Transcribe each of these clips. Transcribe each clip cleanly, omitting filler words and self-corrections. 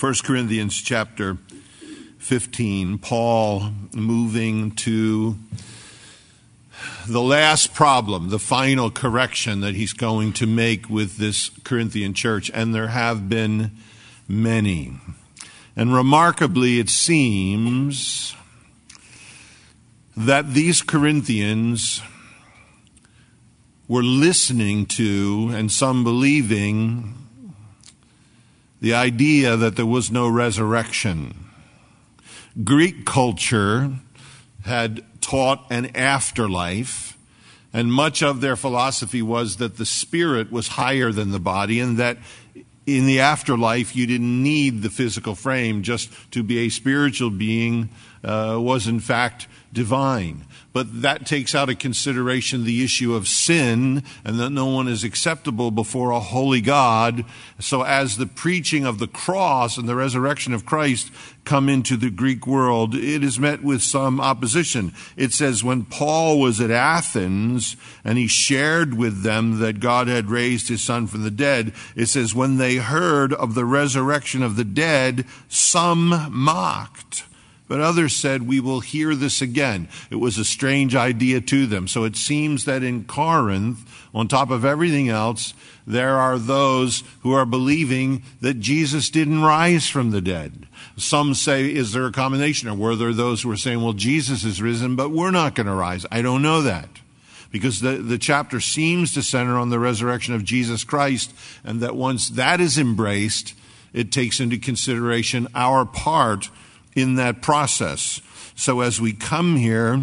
1 Corinthians chapter 15, Paul moving to the last problem, the final correction that he's going to make with this Corinthian church, and there have been many. And remarkably, it seems that these Corinthians were listening to, and some believing, the idea that there was no resurrection. Greek culture had taught an afterlife, and much of their philosophy was that the spirit was higher than the body, and that in the afterlife you didn't need the physical frame. Just to be a spiritual being was in fact divine. But that takes out of consideration the issue of sin, and that no one is acceptable before a holy God. So as the preaching of the cross and the resurrection of Christ come into the Greek world, it is met with some opposition. It says when Paul was at Athens and he shared with them that God had raised his son from the dead, it says when they heard of the resurrection of the dead, some mocked. But others said, we will hear this again. It was a strange idea to them. So it seems that in Corinth, on top of everything else, there are those who are believing that Jesus didn't rise from the dead. Some say, is there a combination? Or were there those who are saying, well, Jesus is risen, but we're not going to rise? I don't know that. Because the chapter seems to center on the resurrection of Jesus Christ, and that once that is embraced, it takes into consideration our part in that process. So as we come here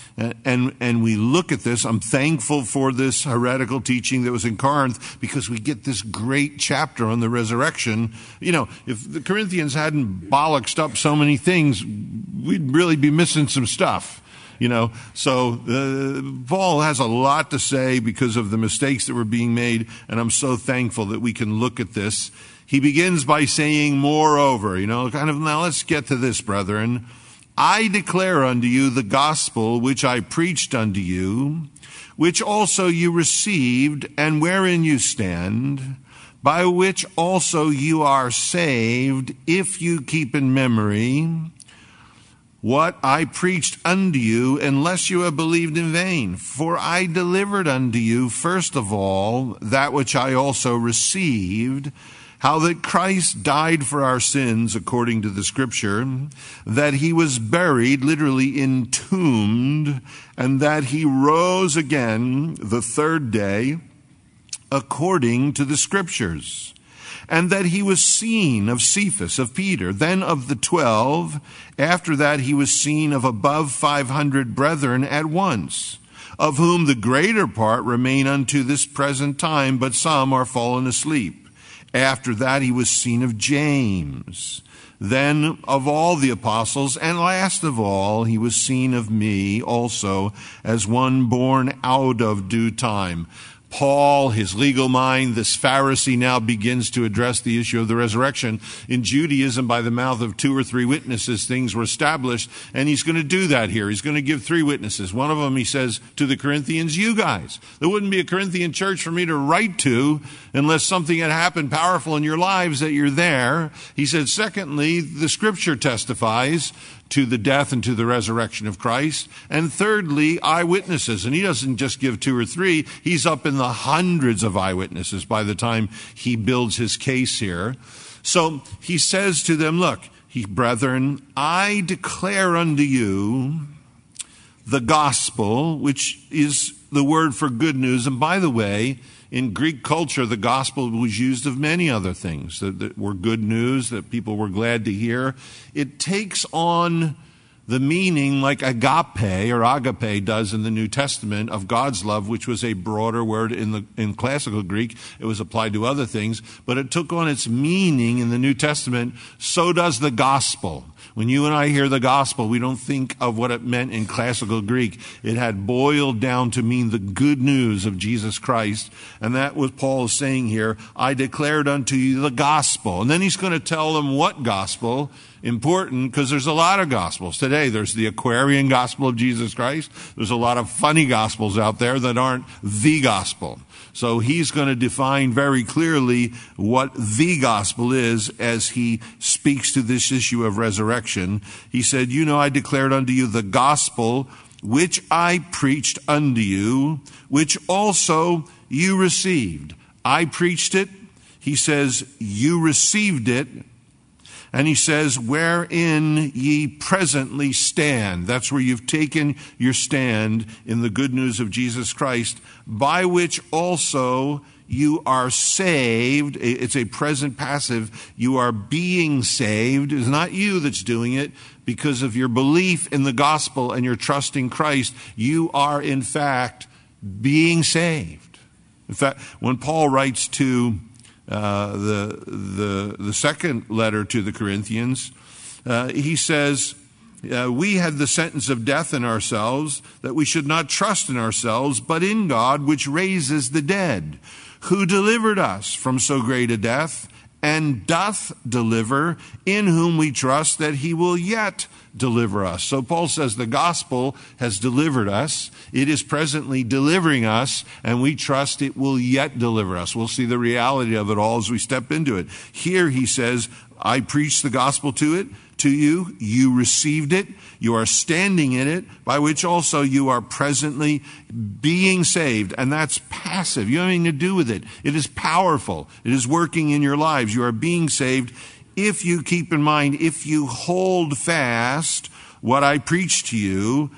and we look at this, I'm thankful for this heretical teaching that was in Corinth, because we get this great chapter on the resurrection. You know, if the Corinthians hadn't bollocksed up so many things, we'd really be missing some stuff. You know, so Paul has a lot to say because of the mistakes that were being made, and I'm so thankful that we can look at this. He begins by saying, moreover, now let's get to this, brethren. I declare unto you the gospel which I preached unto you, which also you received, and wherein you stand, by which also you are saved, if you keep in memory what I preached unto you, unless you have believed in vain. For I delivered unto you, first of all, that which I also received, how that Christ died for our sins according to the Scripture, that he was buried, literally entombed, and that he rose again the third day according to the Scriptures, and that he was seen of Cephas, of Peter, then of the 12. After that he was seen of above 500 brethren at once, of whom the greater part remain unto this present time, but some are fallen asleep. After that he was seen of James, then of all the apostles, and last of all he was seen of me also, as one born out of due time. Paul, his legal mind, this Pharisee, now begins to address the issue of the resurrection. In Judaism, by the mouth of 2 or 3 witnesses, things were established, and he's going to do that here. He's going to give 3 witnesses. One of them, he says to the Corinthians, you guys. There wouldn't be a Corinthian church for me to write to unless something had happened powerful in your lives that you're there. He said, secondly, the Scripture testifies to the death and to the resurrection of Christ. And thirdly, eyewitnesses. And he doesn't just give 2 or 3. He's up in the hundreds of eyewitnesses by the time he builds his case here. So he says to them, look, brethren, I declare unto you the gospel, which is the word for good news. And by the way, in Greek culture, the gospel was used of many other things that were good news, that people were glad to hear. It takes on the meaning like agape does in the New Testament of God's love, which was a broader word in classical Greek. It was applied to other things, but it took on its meaning in the New Testament. So does the gospel. When you and I hear the gospel, we don't think of what it meant in classical Greek. It had boiled down to mean the good news of Jesus Christ. And that was Paul is saying here, I declared unto you the gospel. And then he's going to tell them what gospel. Important, because there's a lot of gospels. Today today. There's the Aquarian gospel of Jesus Christ. There's a lot of funny gospels out there that aren't the gospel. So he's going to define very clearly what the gospel is as he speaks to this issue of resurrection. He said, I declared unto you the gospel which I preached unto you, which also you received. I preached it. He says, you received it. And he says, wherein ye presently stand. That's where you've taken your stand in the good news of Jesus Christ, by which also you are saved. It's a present passive. You are being saved. It's not you that's doing it. Because of your belief in the gospel and your trust in Christ, you are in fact being saved. In fact, when Paul writes to the second letter to the Corinthians, he says, we had the sentence of death in ourselves, that we should not trust in ourselves, but in God, which raises the dead, who delivered us from so great a death, and doth deliver, in whom we trust that he will yet deliver us. So Paul says the gospel has delivered us. It is presently delivering us, and we trust it will yet deliver us. We'll see the reality of it all as we step into it. Here he says, I preached the gospel to you, you received it, you are standing in it, by which also you are presently being saved. And that's passive. You have nothing to do with it. It is powerful. It is working in your lives. You are being saved if you keep in mind, if you hold fast what I preach to you.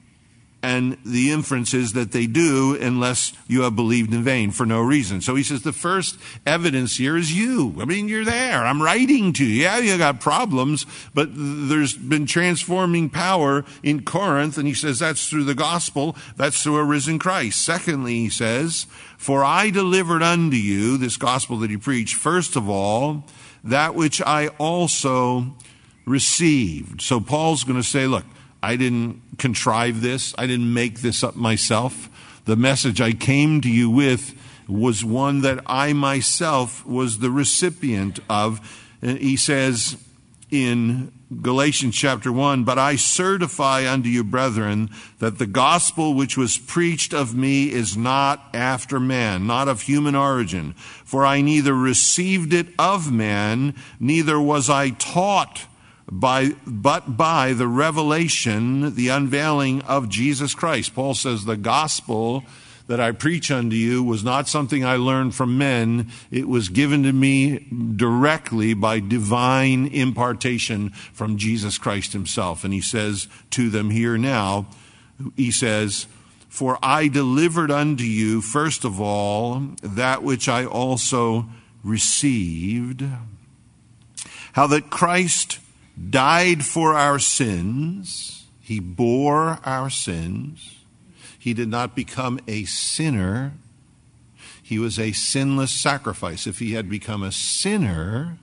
And the inference is that they do unless you have believed in vain for no reason. So he says the first evidence here is you. I mean, you're there. I'm writing to you. Yeah, you got problems, but there's been transforming power in Corinth. And he says that's through the gospel. That's through a risen Christ. Secondly, he says, for I delivered unto you, this gospel that he preached, first of all, that which I also received. So Paul's going to say, look, I didn't contrive this. I didn't make this up myself. The message I came to you with was one that I myself was the recipient of. And he says in Galatians chapter 1, but I certify unto you, brethren, that the gospel which was preached of me is not after man, not of human origin. For I neither received it of man, neither was I taught but by the revelation, the unveiling of Jesus Christ. Paul says the gospel that I preach unto you was not something I learned from men. It was given to me directly by divine impartation from Jesus Christ himself. And he says to them here now, he says, for I delivered unto you, first of all, that which I also received, how that Christ died for our sins. He bore our sins. He did not become a sinner. He was a sinless sacrifice. If he had become a sinner,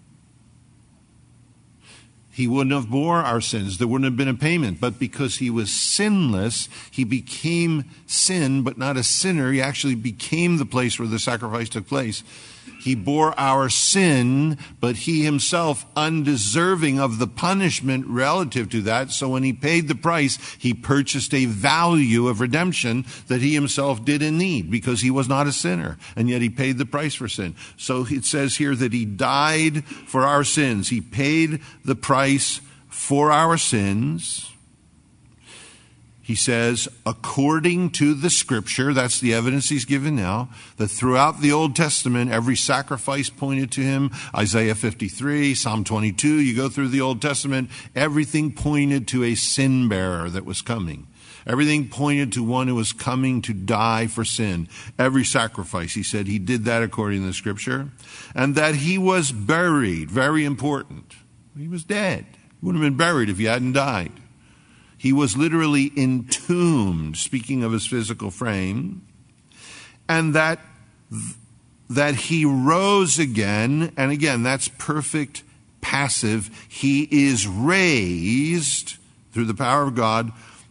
he wouldn't have bore our sins. There wouldn't have been a payment. But because he was sinless, he became sin, but not a sinner. He actually became the place where the sacrifice took place. He bore our sin, but he himself undeserving of the punishment relative to that. So when he paid the price, he purchased a value of redemption that he himself didn't need because he was not a sinner. And yet he paid the price for sin. So it says here that he died for our sins. He paid the price for our sins. He says, according to the scripture, that's the evidence he's given now, that throughout the Old Testament, every sacrifice pointed to him. Isaiah 53, Psalm 22, you go through the Old Testament, everything pointed to a sin bearer that was coming. Everything pointed to one who was coming to die for sin. Every sacrifice, he said, he did that according to the scripture. And that he was buried, very important. He was dead. He wouldn't have been buried if he hadn't died. He was literally entombed, speaking of his physical frame, and that he rose again, and again, that's perfect passive. He is raised through the power of God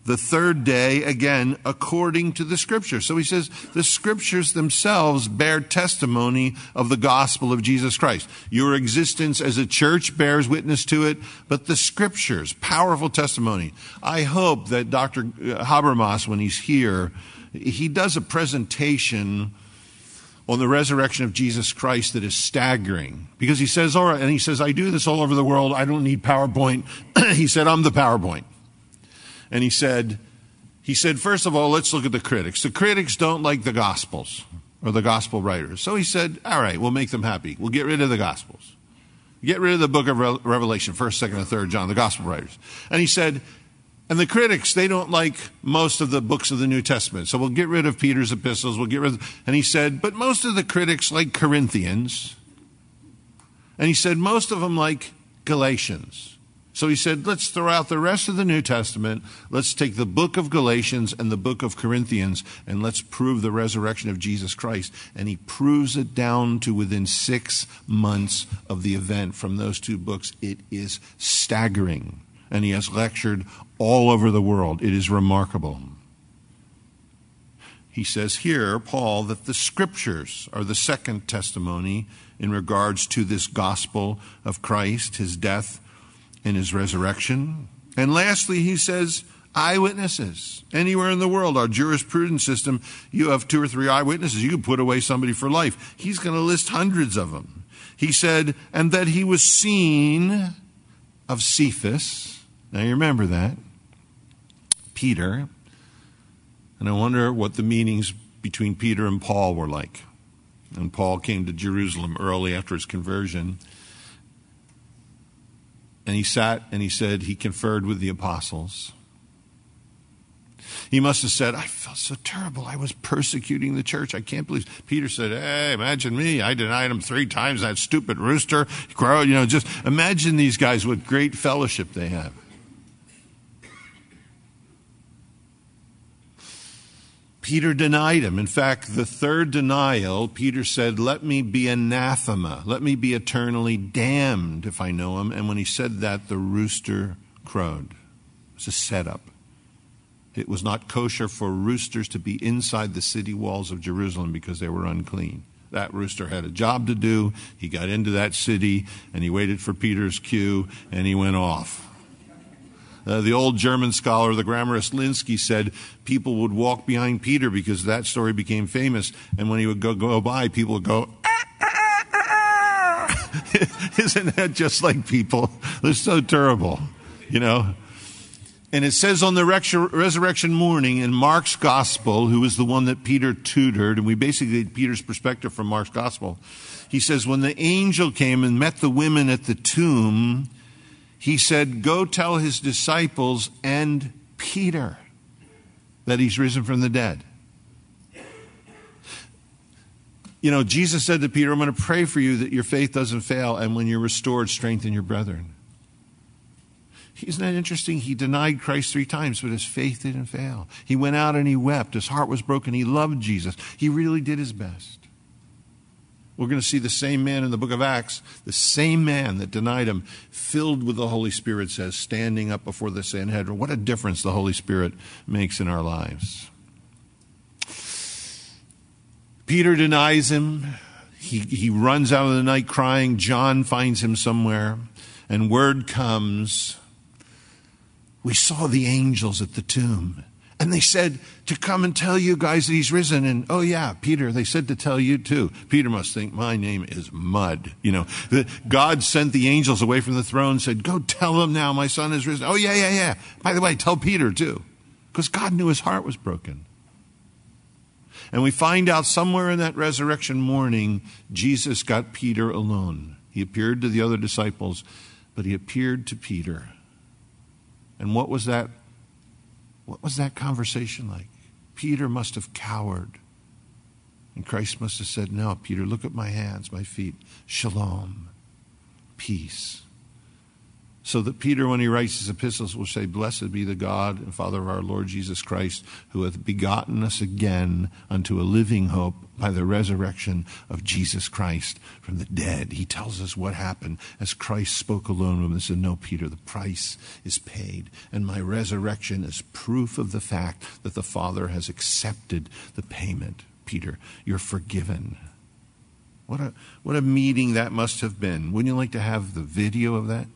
the third day, again, according to the Scriptures. So he says the Scriptures themselves bear testimony of the gospel of Jesus Christ. Your existence as a church bears witness to it, but the Scriptures, powerful testimony. I hope that Dr. Habermas, when he's here, he does a presentation on the resurrection of Jesus Christ that is staggering. Because he says, all right, and he says, I do this all over the world. I don't need PowerPoint. He said, I'm the PowerPoint. And he said, first of all, let's look at the critics. The critics don't like the Gospels or the Gospel writers. So he said, all right, we'll make them happy. We'll get rid of the Gospels. Get rid of the book of Revelation, 1st, 2nd, and 3rd John, the Gospel writers. And he said, and the critics, they don't like most of the books of the New Testament. So we'll get rid of Peter's epistles. And he said, but most of the critics like Corinthians. And he said, most of them like Galatians. So he said, let's throw out the rest of the New Testament. Let's take the book of Galatians and the book of Corinthians, and let's prove the resurrection of Jesus Christ. And he proves it down to within 6 months of the event from those two books. It is staggering. And he has lectured all over the world. It is remarkable. He says here, Paul, that the Scriptures are the second testimony in regards to this gospel of Christ, his death, and his resurrection. And lastly, he says, eyewitnesses. Anywhere in the world, our jurisprudence system, you have 2 or 3 eyewitnesses. You can put away somebody for life. He's going to list hundreds of them. He said, and that he was seen of Cephas. Now you remember that. Peter. And I wonder what the meetings between Peter and Paul were like. And Paul came to Jerusalem early after his conversion. And he sat and he said he conferred with the apostles. He must have said, I felt so terrible. I was persecuting the church. I can't believe. Peter said, hey, imagine me. I denied him 3 times. That stupid rooster. Just imagine these guys, what great fellowship they have. Peter denied him. In fact, the third denial, Peter said, let me be anathema. Let me be eternally damned if I know him. And when he said that, the rooster crowed. It was a setup. It was not kosher for roosters to be inside the city walls of Jerusalem because they were unclean. That rooster had a job to do. He got into that city and he waited for Peter's cue and he went off. The old German scholar, the grammarist Linsky, said people would walk behind Peter because that story became famous. And when he would go by, people would go, ah, ah, ah. Isn't that just like people? They're so terrible, And it says on the resurrection morning in Mark's gospel, who was the one that Peter tutored, and we basically get Peter's perspective from Mark's gospel. He says, when the angel came and met the women at the tomb, he said, go tell his disciples and Peter that he's risen from the dead. Jesus said to Peter, I'm going to pray for you that your faith doesn't fail, and when you're restored, strengthen your brethren. Isn't that interesting? He denied Christ 3 times, but his faith didn't fail. He went out and he wept. His heart was broken. He loved Jesus. He really did his best. We're going to see the same man in the book of Acts, the same man that denied him, filled with the Holy Spirit, says, standing up before the Sanhedrin. What a difference the Holy Spirit makes in our lives. Peter denies him. He runs out of the night crying. John finds him somewhere. And word comes, we saw the angels at the tomb. And they said to come and tell you guys that he's risen. And, oh yeah, Peter, they said to tell you too. Peter must think, my name is Mud. God sent the angels away from the throne and said, go tell them now my son is risen. Oh yeah. By the way, tell Peter too. Because God knew his heart was broken. And we find out somewhere in that resurrection morning, Jesus got Peter alone. He appeared to the other disciples, but he appeared to Peter. And what was that conversation like? Peter must have cowered. And Christ must have said, no, Peter, look at my hands, my feet. Shalom. Peace. So that Peter, when he writes his epistles, will say, "Blessed be the God and Father of our Lord Jesus Christ, who hath begotten us again unto a living hope by the resurrection of Jesus Christ from the dead." He tells us what happened as Christ spoke alone with him and said, "No, Peter, the price is paid, and my resurrection is proof of the fact that the Father has accepted the payment. Peter, you're forgiven." What a meeting that must have been. Wouldn't you like to have the video of that?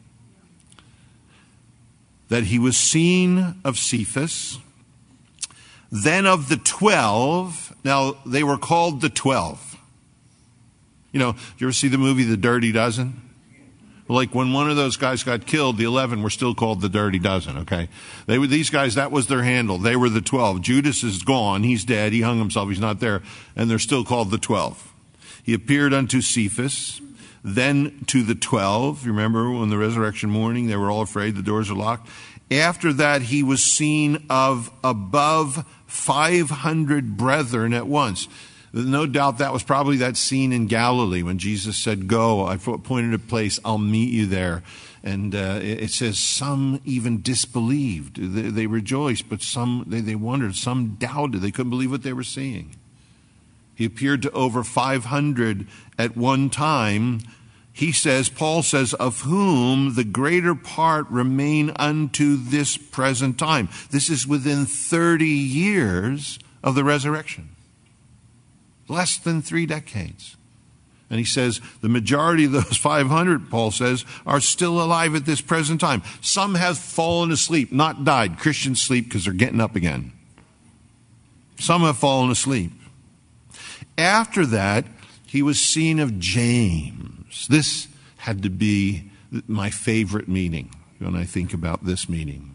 That he was seen of Cephas, then of the 12. Now, they were called the 12. You know, did you ever see the movie The Dirty Dozen? Like when one of those guys got killed, the 11 were still called the Dirty Dozen, okay? These guys, that was their handle. They were the 12. Judas is gone. He's dead. He hung himself. He's not there. And they're still called the 12. He appeared unto Cephas, then to the 12. You remember when the resurrection morning, they were all afraid, the doors are locked. After that, he was seen of above 500 brethren at once. No doubt that was probably that scene in Galilee when Jesus said, "Go, I've appointed a place, I'll meet you there." And it says some even disbelieved. They rejoiced, but some, they wondered, some doubted. They couldn't believe what they were seeing. He appeared to over 500 at one time. He says, Paul says, "of whom the greater part remain unto this present time." This is within 30 years of the resurrection. Less than 3 decades. And he says, the majority of those 500, Paul says, are still alive at this present time. Some have fallen asleep, not died. Christians sleep because they're getting up again. Some have fallen asleep. After that, he was seen of James. This had to be my favorite meeting when I think about this meeting.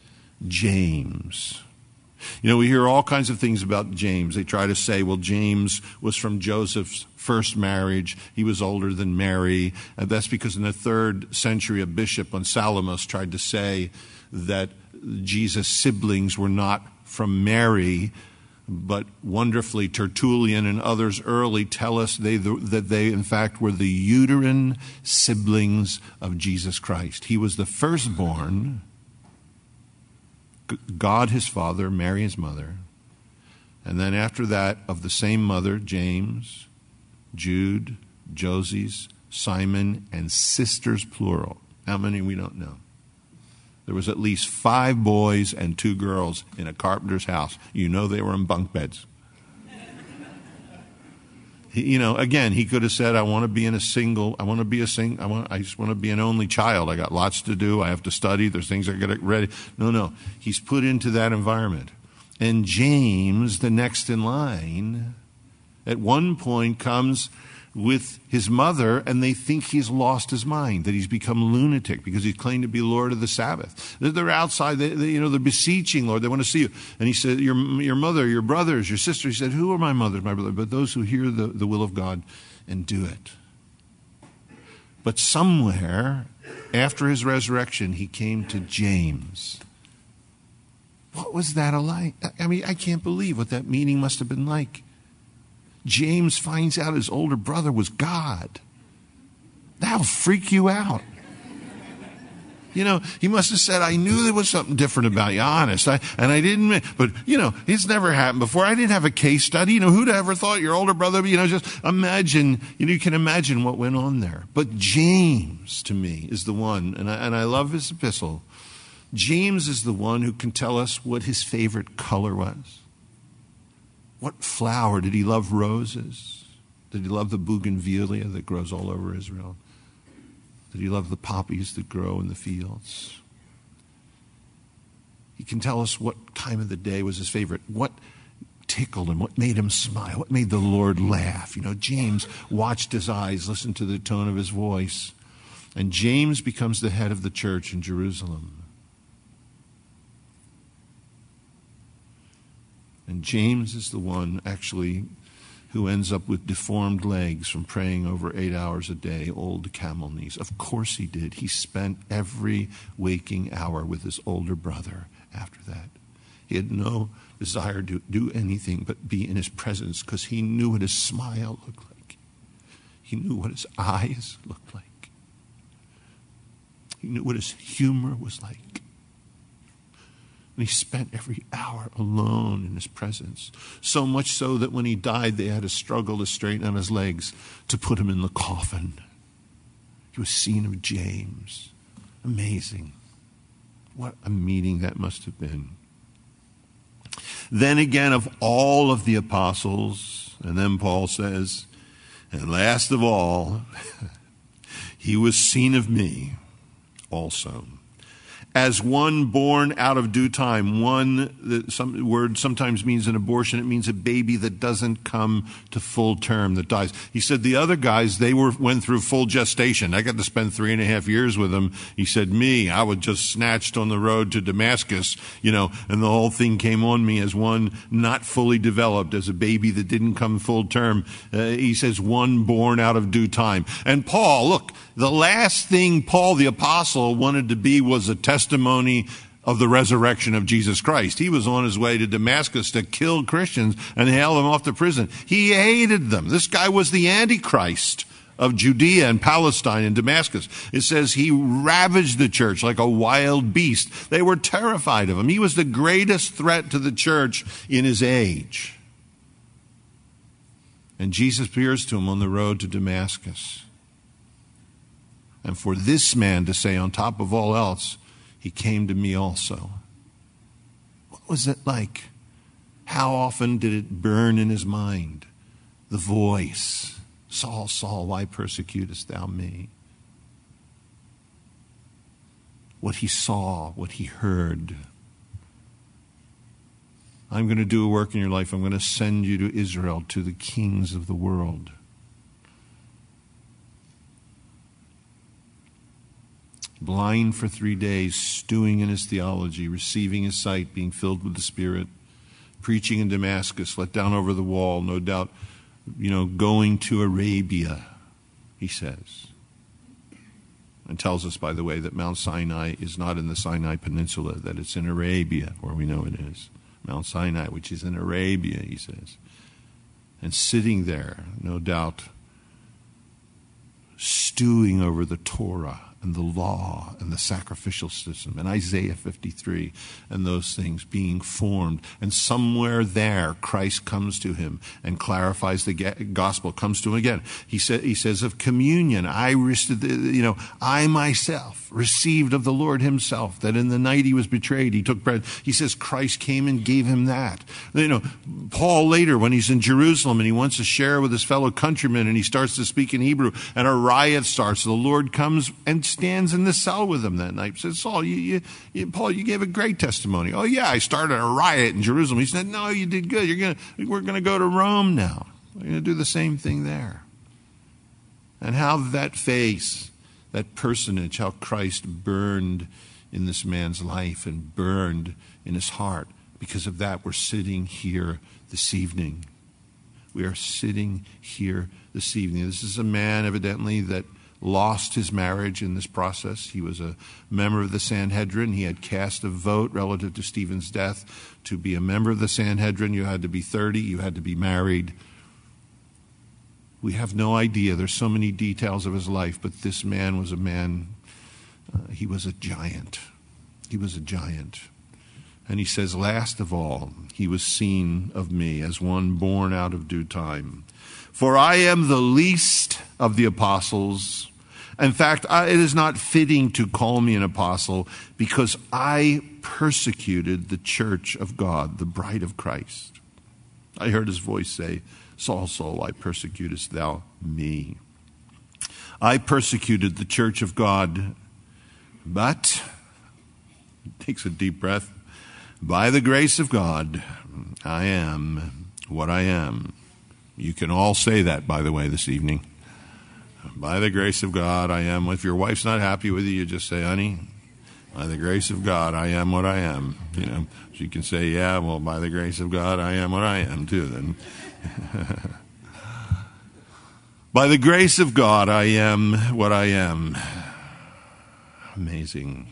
James. You know, we hear all kinds of things about James. They try to say, well, James was from Joseph's first marriage. He was older than Mary. And that's because in the 3rd century, a bishop on Salamis tried to say that Jesus' siblings were not from Mary, but wonderfully Tertullian and others early tell us that they in fact were the uterine siblings of Jesus Christ. He was the firstborn, God his father, Mary his mother, and then after that of the same mother, James, Jude, Joses, Simon, and sisters plural. How many we don't know. There was at least 5 boys and 2 girls in a carpenter's house. You know they were in bunk beds. Again, he could have said, I just want to be an only child. I got lots to do. I have to study. There's things I got to get ready. No. He's put into that environment. And James, the next in line, at one point comes with his mother, and they think he's lost his mind, that he's become lunatic because he's claimed to be Lord of the Sabbath. They're outside, they're beseeching, Lord, they want to see you. And he said, your mother, your brothers, your sister. He said, who are my mothers, my brother? But those who hear the will of God and do it. But somewhere after his resurrection, he came to James. What was that like? I mean, I can't believe what that meeting must have been like. James finds out his older brother was God. That'll freak you out. He must have said, I knew there was something different about you, honest. I didn't, but, it's never happened before. I didn't have a case study. Who'd ever thought your older brother, just imagine, you can imagine what went on there. But James, to me, is the one, and I love his epistle. James is the one who can tell us what his favorite color was. What flower? Did he love roses? Did he love the bougainvillea that grows all over Israel? Did he love the poppies that grow in the fields? He can tell us what time of the day was his favorite. What tickled him? What made him smile? What made the Lord laugh? James watched his eyes, listened to the tone of his voice. And James becomes the head of the church in Jerusalem. And James is the one, actually, who ends up with deformed legs from praying over 8 hours a day, old camel knees. Of course he did. He spent every waking hour with his older brother after that. He had no desire to do anything but be in his presence because he knew what his smile looked like. He knew what his eyes looked like. He knew what his humor was like. And he spent every hour alone in his presence. So much so that when he died, they had to struggle to straighten out his legs to put him in the coffin. He was seen of James. Amazing. What a meeting that must have been. Then again, of all of the apostles, and then Paul says, and last of all, he was seen of me also. As one born out of due time. Some word sometimes means an abortion. It means a baby that doesn't come to full term, that dies. He said the other guys, they went through full gestation. I got to spend 3.5 years with them. He said, me, I was just snatched on the road to Damascus, and the whole thing came on me as one not fully developed, as a baby that didn't come full term. He says, one born out of due time. And Paul, look, the last thing Paul the apostle wanted to be was a testimony of the resurrection of Jesus Christ. He was on his way to Damascus to kill Christians and hail them off to prison. He hated them. This guy was the Antichrist of Judea and Palestine and Damascus. It says he ravaged the church like a wild beast. They were terrified of him. He was the greatest threat to the church in his age. And Jesus appears to him on the road to Damascus. And for this man to say, on top of all else, he came to me also. What was it like? How often did it burn in his mind? The voice, Saul, Saul, why persecutest thou me? What he saw, what he heard. I'm going to do a work in your life. I'm going to send you to Israel, to the kings of the world. Blind for 3 days, stewing in his theology, receiving his sight, being filled with the Spirit, preaching in Damascus, let down over the wall, no doubt, going to Arabia, he says. And tells us, by the way, that Mount Sinai is not in the Sinai Peninsula, that it's in Arabia, where we know it is. Mount Sinai, which is in Arabia, he says. And sitting there, no doubt, stewing over the Torah and the law and the sacrificial system and Isaiah 53 and those things being formed. And somewhere there, Christ comes to him and clarifies the gospel, comes to him again. He says of communion, I myself received of the Lord himself, that in the night he was betrayed, he took bread. He says Christ came and gave him that. Paul later, when he's in Jerusalem and he wants to share with his fellow countrymen and he starts to speak in Hebrew and a riot starts, the Lord comes and stands in the cell with him that night. Says, Saul, Paul, you gave a great testimony. Oh yeah, I started a riot in Jerusalem. He said, no, you did good. We're going to go to Rome now. We're going to do the same thing there. And how that face, that personage, how Christ burned in this man's life and burned in his heart. Because of that, we're sitting here this evening. We are sitting here this evening. This is a man, evidently, that lost his marriage in this process. He was a member of the Sanhedrin. He had cast a vote relative to Stephen's death. To be a member of the Sanhedrin, you had to be 30. You had to be married. We have no idea. There's so many details of his life, but this man was a man, he was a giant. He was a giant. And he says, last of all, he was seen of me as one born out of due time. For I am the least of the apostles. In fact, it is not fitting to call me an apostle because I persecuted the church of God, the bride of Christ. I heard his voice say, Saul, Saul, why persecutest thou me? I persecuted the church of God, but, takes a deep breath, by the grace of God, I am what I am. You can all say that, by the way, this evening. By the grace of God, I am. If your wife's not happy with you just say, honey, by the grace of God, I am what I am. She can say, yeah, well, by the grace of God, I am what I am, too. Then, by the grace of God, I am what I am. Amazing.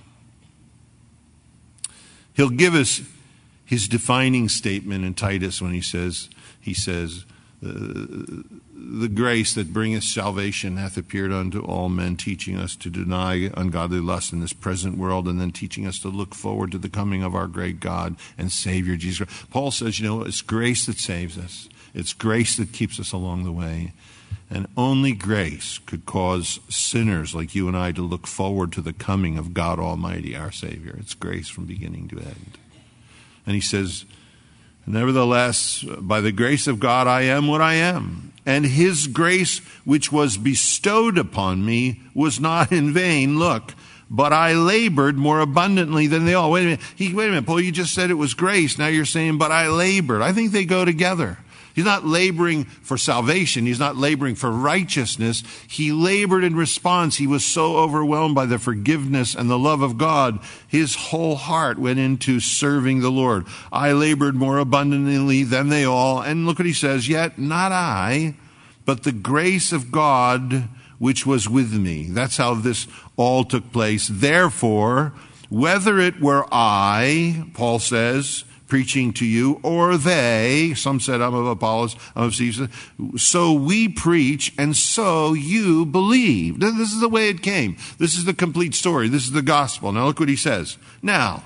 He'll give us his defining statement in Titus when he says, The grace that bringeth salvation hath appeared unto all men, teaching us to deny ungodly lust in this present world, and then teaching us to look forward to the coming of our great God and Savior, Jesus Christ. Paul says, it's grace that saves us. It's grace that keeps us along the way. And only grace could cause sinners like you and I to look forward to the coming of God Almighty, our Savior. It's grace from beginning to end. And he says, nevertheless, by the grace of God, I am what I am. And his grace, which was bestowed upon me, was not in vain. Look, but I labored more abundantly than they all. Wait a minute, Paul, you just said it was grace. Now you're saying, but I labored. I think they go together. He's not laboring for salvation. He's not laboring for righteousness. He labored in response. He was so overwhelmed by the forgiveness and the love of God. His whole heart went into serving the Lord. I labored more abundantly than they all. And look what he says, yet not I, but the grace of God which was with me. That's how this all took place. Therefore, whether it were I, Paul says, preaching to you, or they, some said, I'm of Apollos, I'm of Cephas, so we preach, and so you believe. This is the way it came. This is the complete story. This is the gospel. Now look what he says. Now,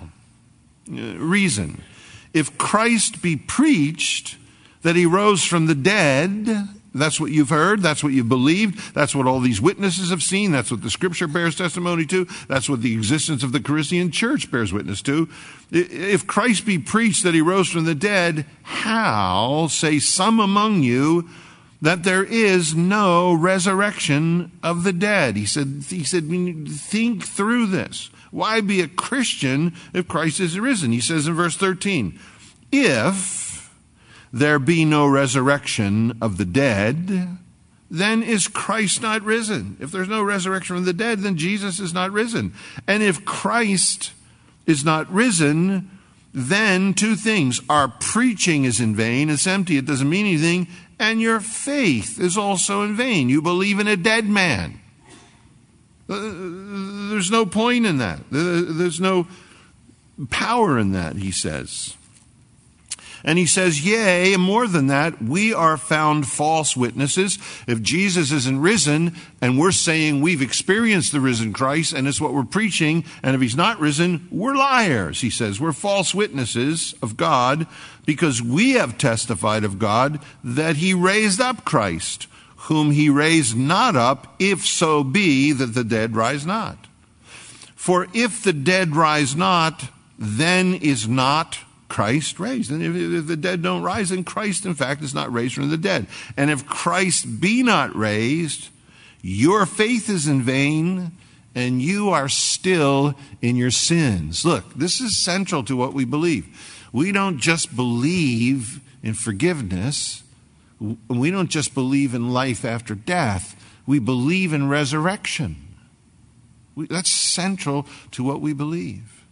reason. If Christ be preached that he rose from the dead, that's what you've heard, that's what you've believed, that's what all these witnesses have seen, that's what the scripture bears testimony to, that's what the existence of the Corinthian church bears witness to. If Christ be preached that he rose from the dead, how say some among you that there is no resurrection of the dead? He said, think through this. Why be a Christian if Christ is risen? He says in verse 13, if there be no resurrection of the dead, then is Christ not risen? If there's no resurrection from the dead, then Jesus is not risen. And if Christ is not risen, then two things. Our preaching is in vain, it's empty, it doesn't mean anything, and your faith is also in vain. You believe in a dead man. There's no point in that. There's no power in that, he says. And he says, yea, more than that, we are found false witnesses. If Jesus isn't risen and we're saying we've experienced the risen Christ and it's what we're preaching, and if he's not risen, we're liars, he says. We're false witnesses of God because we have testified of God that he raised up Christ, whom he raised not up, if so be that the dead rise not. For if the dead rise not, then is not Christ raised. And if the dead don't rise, then Christ, in fact, is not raised from the dead. And if Christ be not raised, your faith is in vain, and you are still in your sins. Look, this is central to what we believe. We don't just believe in forgiveness. We don't just believe in life after death. We believe in resurrection. That's central to what we believe.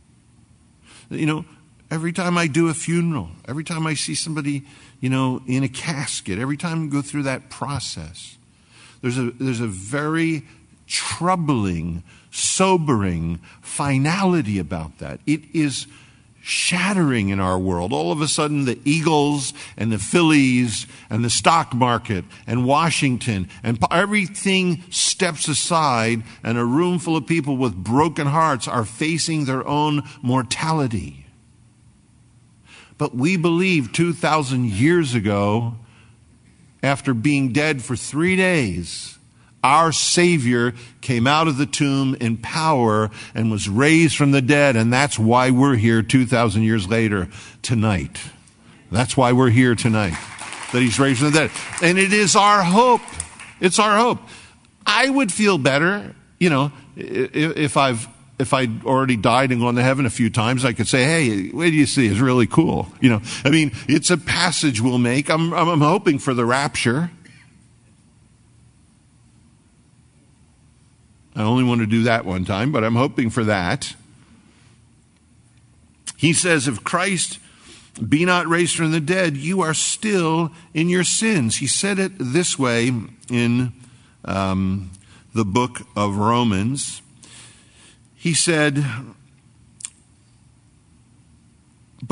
Every time I do a funeral, every time I see somebody, in a casket, every time we go through that process, there's a very troubling, sobering finality about that. It is shattering in our world. All of a sudden, the Eagles and the Phillies and the stock market and Washington and everything steps aside, and a room full of people with broken hearts are facing their own mortality. But we believe 2,000 years ago, after being dead for 3 days, our Savior came out of the tomb in power and was raised from the dead. And that's why we're here 2,000 years later tonight. That's why we're here tonight, that he's raised from the dead. And it is our hope. It's our hope. I would feel better, if I'd already died and gone to heaven a few times, I could say, hey, wait till you see, it's really cool. It's a passage we'll make. I'm hoping for the rapture. I only want to do that one time, but I'm hoping for that. He says, if Christ be not raised from the dead, you are still in your sins. He said it this way in the book of Romans. He said, but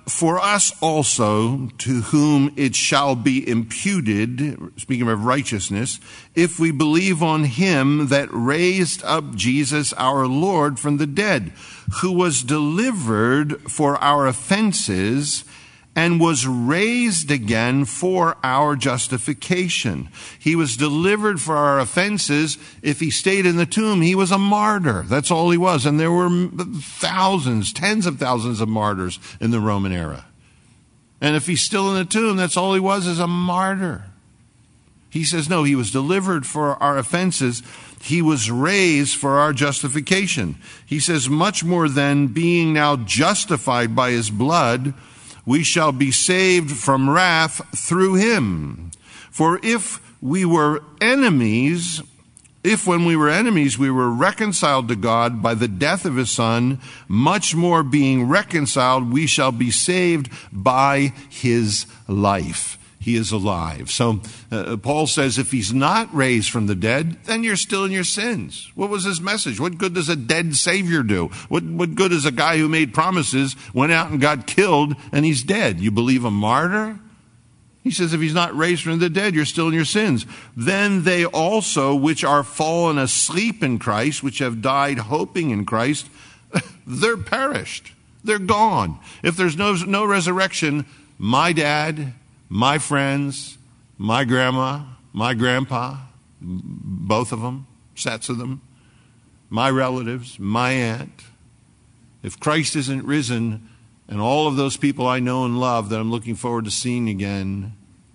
for us also, to whom it shall be imputed, speaking of righteousness, if we believe on him that raised up Jesus our Lord from the dead, who was delivered for our offenses and was raised again for our justification. He was delivered for our offenses. If he stayed in the tomb, he was a martyr. That's all he was. And there were thousands, tens of thousands of martyrs in the Roman era. And if he's still in the tomb, that's all he was, is a martyr. He says, no, he was delivered for our offenses. He was raised for our justification. He says, much more than being now justified by his blood, we shall be saved from wrath through him. For if when we were enemies, we were reconciled to God by the death of his Son, much more being reconciled, we shall be saved by his life. He is alive. So Paul says if he's not raised from the dead, then you're still in your sins. What was his message? What good does a dead Savior do? What good is a guy who made promises, went out and got killed, and he's dead? You believe a martyr? He says if he's not raised from the dead, you're still in your sins. Then they also, which are fallen asleep in Christ, which have died hoping in Christ, they're perished. They're gone. If there's no resurrection, my dad, my friends, my grandma, my grandpa, both of them, sets of them, my relatives, my aunt. If Christ isn't risen, and all of those people I know and love that I'm looking forward to seeing again,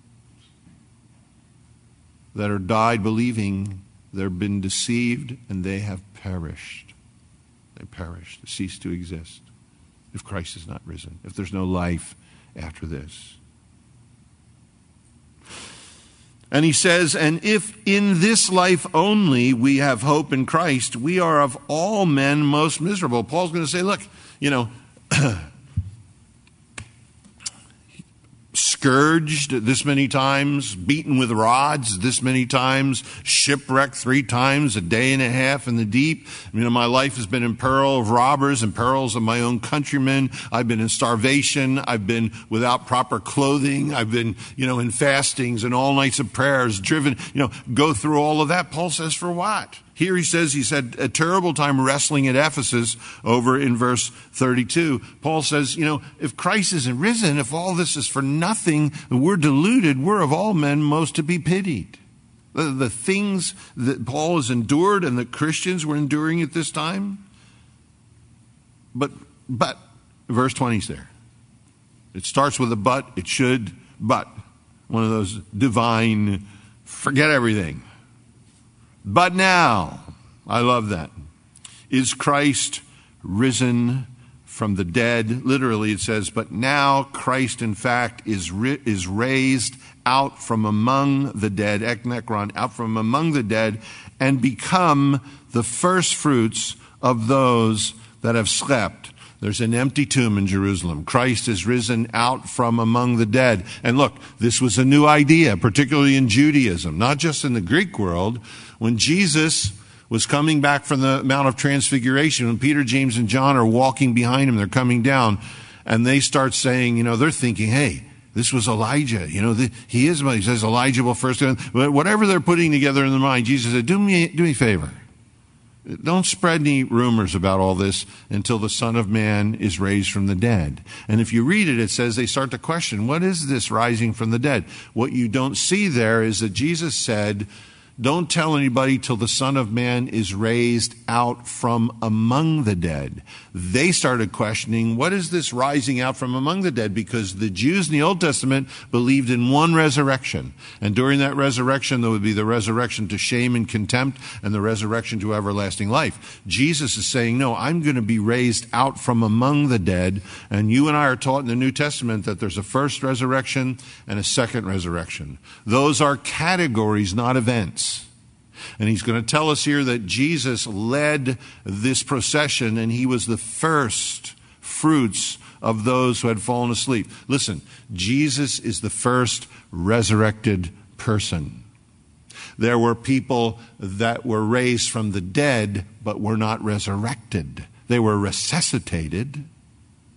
that are died believing, they've been deceived and they have perished. They perished, ceased to exist. If Christ is not risen, if there's no life after this. And he says, and if in this life only we have hope in Christ, we are of all men most miserable. Paul's going to say, look, scourged this many times, beaten with rods this many times, shipwrecked 3 times, a day and a half in the deep. My life has been in peril of robbers and perils of my own countrymen. I've been in starvation. I've been without proper clothing. I've been, in fastings and all nights of prayers, driven, go through all of that. Paul says, for what? Here he says he's had a terrible time wrestling at Ephesus over in verse 32. Paul says, if Christ isn't risen, if all this is for nothing, we're deluded, we're of all men most to be pitied. The things that Paul has endured and that Christians were enduring at this time. But verse 20's there. It starts with a but, it should, but. One of those divine, forget everything. But now, I love that, is Christ risen from the dead? Literally it says, but now Christ in fact is raised out from among the dead, eknekron, out from among the dead, and become the first fruits of those that have slept. There's an empty tomb in Jerusalem. Christ is risen out from among the dead. And look, this was a new idea, particularly in Judaism, not just in the Greek world. When Jesus was coming back from the Mount of Transfiguration, when Peter, James, and John are walking behind him, they're coming down, and they start saying, they're thinking, hey, this was Elijah. He is, he says Elijah will first. Whatever they're putting together in their mind, Jesus said, do me a favor. Don't spread any rumors about all this until the Son of Man is raised from the dead. And if you read it, it says they start to question, what is this rising from the dead? What you don't see there is that Jesus said, don't tell anybody till the Son of Man is raised out from among the dead. They started questioning, what is this rising out from among the dead? Because the Jews in the Old Testament believed in one resurrection. And during that resurrection, there would be the resurrection to shame and contempt and the resurrection to everlasting life. Jesus is saying, no, I'm going to be raised out from among the dead. And you and I are taught in the New Testament that there's a first resurrection and a second resurrection. Those are categories, not events. And he's going to tell us here that Jesus led this procession and he was the first fruits of those who had fallen asleep. Listen, Jesus is the first resurrected person. There were people that were raised from the dead but were not resurrected. They were resuscitated,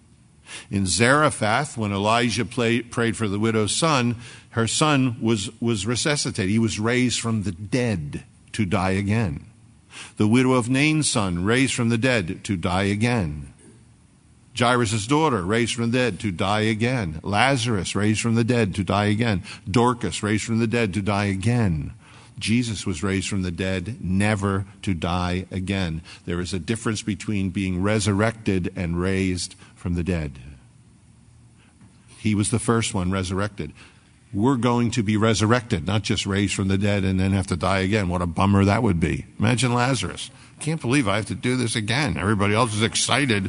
In Zarephath, when Elijah prayed for the widow's son, her son was resuscitated. He was raised from the dead to die again. The widow of Nain's son, raised from the dead to die again. Jairus' daughter, raised from the dead to die again. Lazarus, raised from the dead to die again. Dorcas, raised from the dead to die again. Jesus was raised from the dead, never to die again. There is a difference between being resurrected and raised from the dead. He was the first one resurrected. We're going to be resurrected, not just raised from the dead and then have to die again. What a bummer that would be. Imagine Lazarus. Can't believe I have to do this again. Everybody else is excited.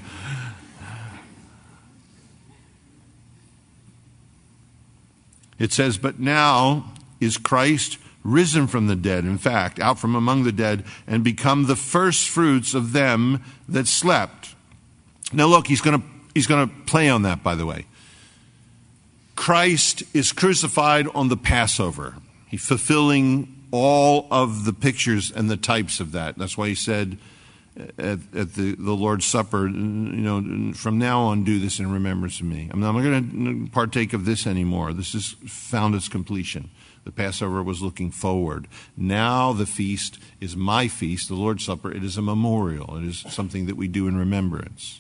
It says, but now is Christ risen from the dead, in fact, out from among the dead, and become the first fruits of them that slept. Now look, he's going to play on that, by the way. Christ is crucified on the Passover. He's fulfilling all of the pictures and the types of that. That's why he said at the Lord's Supper, from now on do this in remembrance of me. I'm not going to partake of this anymore. This has found its completion. The Passover was looking forward. Now the feast is my feast, the Lord's Supper. It is a memorial. It is something that we do in remembrance.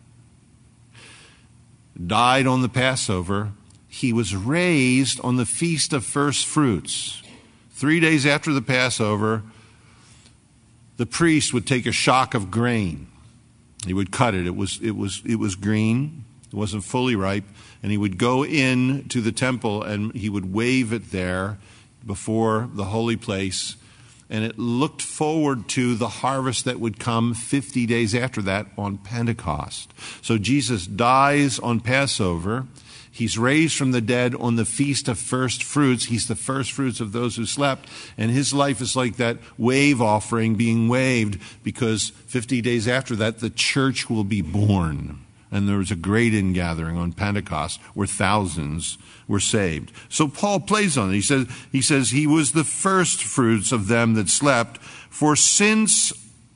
Died on the Passover. He was raised on the Feast of First Fruits. 3 days after the Passover, the priest would take a shock of grain. He would cut it. It was green. It wasn't fully ripe. And he would go in to the temple and he would wave it there before the holy place. And it looked forward to the harvest that would come 50 days after that on Pentecost. So Jesus dies on Passover. He's raised from the dead on the Feast of First Fruits. He's the first fruits of those who slept. And his life is like that wave offering being waved, because 50 days after that, the church will be born. And there was a great ingathering on Pentecost where thousands were saved. So Paul plays on it. He says he was the first fruits of them that slept. For since,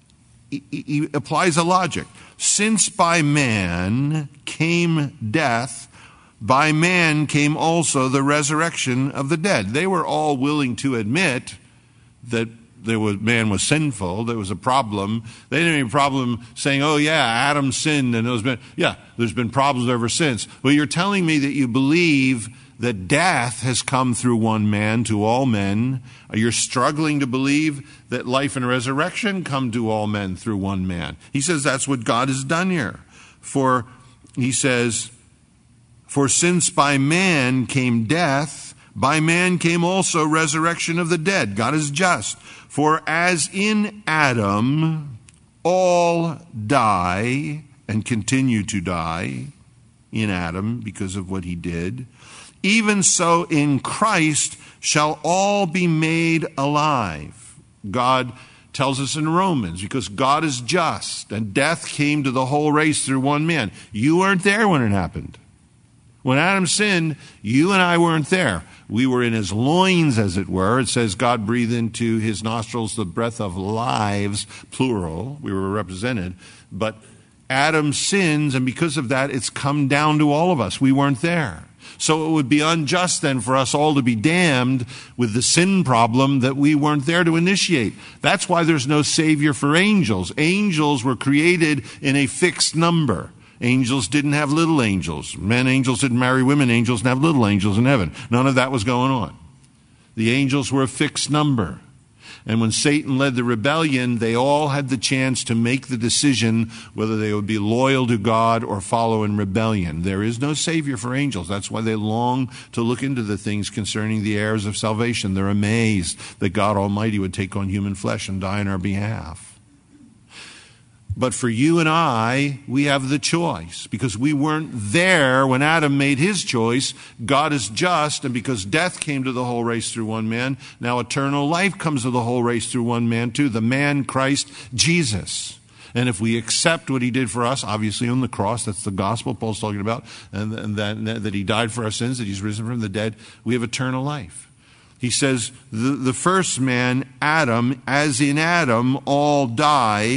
he applies a logic, since by man came death, by man came also the resurrection of the dead. They were all willing to admit that man was sinful. There was a problem. They didn't have any problem saying, oh yeah, Adam sinned and there's been problems ever since. Well, you're telling me that you believe that death has come through one man to all men. You're struggling to believe that life and resurrection come to all men through one man. He says that's what God has done here. He says, for since by man came death, by man came also resurrection of the dead. God is just. For as in Adam all die and continue to die in Adam because of what he did, even so in Christ shall all be made alive. God tells us in Romans, because God is just and death came to the whole race through one man. You weren't there when it happened. When Adam sinned, you and I weren't there. We were in his loins, as it were. It says God breathed into his nostrils the breath of lives, plural. We were represented. But Adam sins, and because of that, it's come down to all of us. We weren't there. So it would be unjust then for us all to be damned with the sin problem that we weren't there to initiate. That's why there's no Savior for angels. Angels were created in a fixed number. Angels didn't have little angels. Men angels didn't marry women angels and have little angels in heaven. None of that was going on. The angels were a fixed number. And when Satan led the rebellion, they all had the chance to make the decision whether they would be loyal to God or follow in rebellion. There is no Savior for angels. That's why they long to look into the things concerning the heirs of salvation. They're amazed that God Almighty would take on human flesh and die on our behalf. But for you and I, we have the choice, because we weren't there when Adam made his choice. God is just, and because death came to the whole race through one man, now eternal life comes to the whole race through one man too, the man Christ Jesus. And if we accept what he did for us, obviously on the cross, that's the gospel Paul's talking about, and that he died for our sins, that he's risen from the dead, we have eternal life. He says, the first man, Adam, as in Adam all die,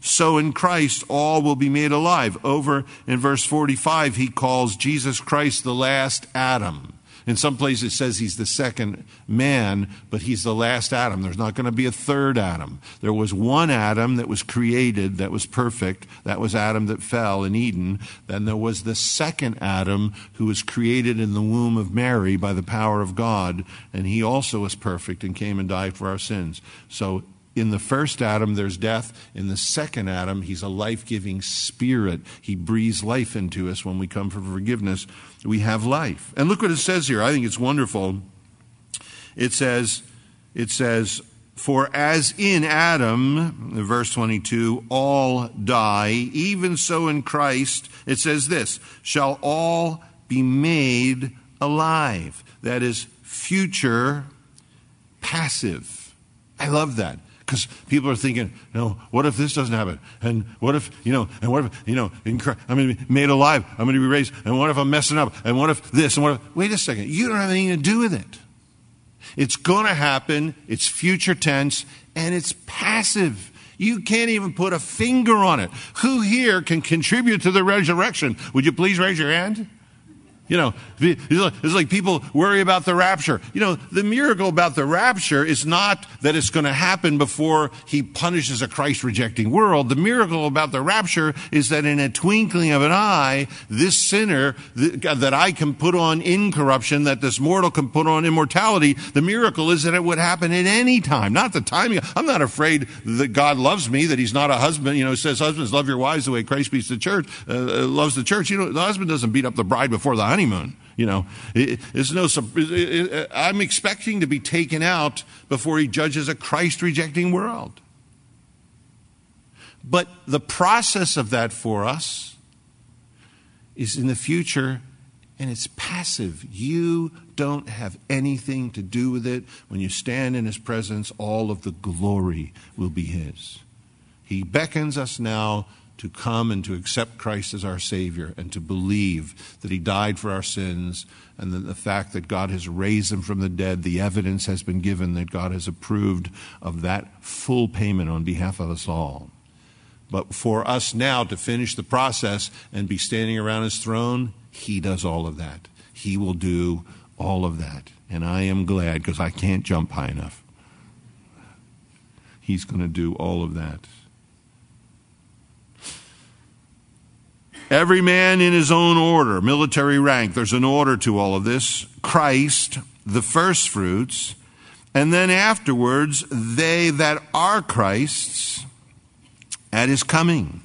so in Christ all will be made alive. Over in verse 45, he calls Jesus Christ the last Adam. In some places it says he's the second man, but he's the last Adam. There's not going to be a third Adam. There was one Adam that was created, that was perfect. That was Adam that fell in Eden. Then there was the second Adam who was created in the womb of Mary by the power of God, and he also was perfect and came and died for our sins. So in the first Adam, there's death. In the second Adam, he's a life-giving spirit. He breathes life into us when we come for forgiveness. We have life. And look what it says here. I think it's wonderful. It says, for as in Adam, verse 22, all die, even so in Christ, it says this, shall all be made alive. That is future passive. I love that. Because people are thinking, what if this doesn't happen? And what if, I'm going to be made alive. I'm going to be raised. And what if I'm messing up? And what if this? And what if, wait a second. You don't have anything to do with it. It's going to happen. It's future tense. And it's passive. You can't even put a finger on it. Who here can contribute to the resurrection? Would you please raise your hand? It's like people worry about the rapture. The miracle about the rapture is not that it's going to happen before he punishes a Christ-rejecting world. The miracle about the rapture is that in a twinkling of an eye, this sinner that I can put on incorruption, that this mortal can put on immortality, the miracle is that it would happen at any time, not the timing. I'm not afraid that God loves me, that he's not a husband. It says husbands, love your wives the way Christ beats the church, loves the church. The husband doesn't beat up the bride before the honeymoon. I'm expecting to be taken out before he judges a Christ-rejecting world. But the process of that for us is in the future, and it's passive. You don't have anything to do with it. When you stand in his presence, all of the glory will be his. He beckons us now to come and to accept Christ as our Savior and to believe that he died for our sins, and that the fact that God has raised him from the dead, the evidence has been given that God has approved of that full payment on behalf of us all. But for us now to finish the process and be standing around his throne, he does all of that. He will do all of that. And I am glad, because I can't jump high enough. He's going to do all of that. Every man in his own order, military rank. There's an order to all of this. Christ, the first fruits, and then afterwards, they that are Christ's at his coming.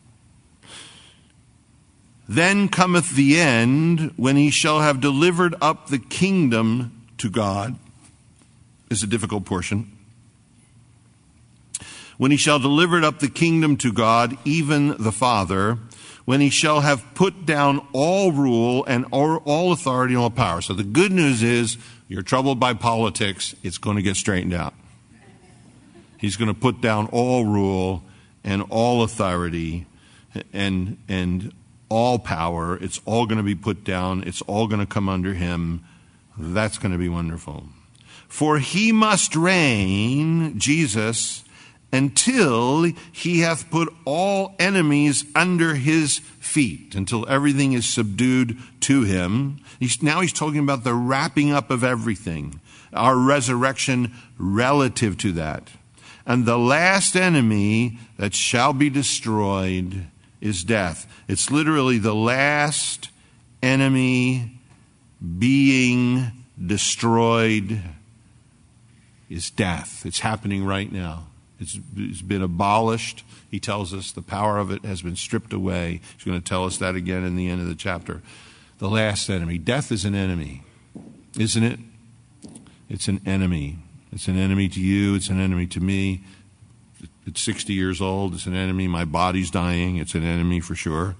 Then cometh the end, when he shall have delivered up the kingdom to God. Is a difficult portion. When he shall deliver up the kingdom to God, even the Father, when he shall have put down all rule and all authority and all power. So the good news is, you're troubled by politics, it's going to get straightened out. He's going to put down all rule and all authority and all power. It's all going to be put down. It's all going to come under him. That's going to be wonderful. For he must reign, Jesus, until he hath put all enemies under his feet, until everything is subdued to him. Now he's talking about the wrapping up of everything, our resurrection relative to that. And the last enemy that shall be destroyed is death. It's literally the last enemy being destroyed is death. It's happening right now. It's been abolished. He tells us the power of it has been stripped away. He's going to tell us that again in the end of the chapter. The last enemy. Death is an enemy, isn't it? It's an enemy. It's an enemy to you. It's an enemy to me. It's 60 years old. It's an enemy. My body's dying. It's an enemy for sure.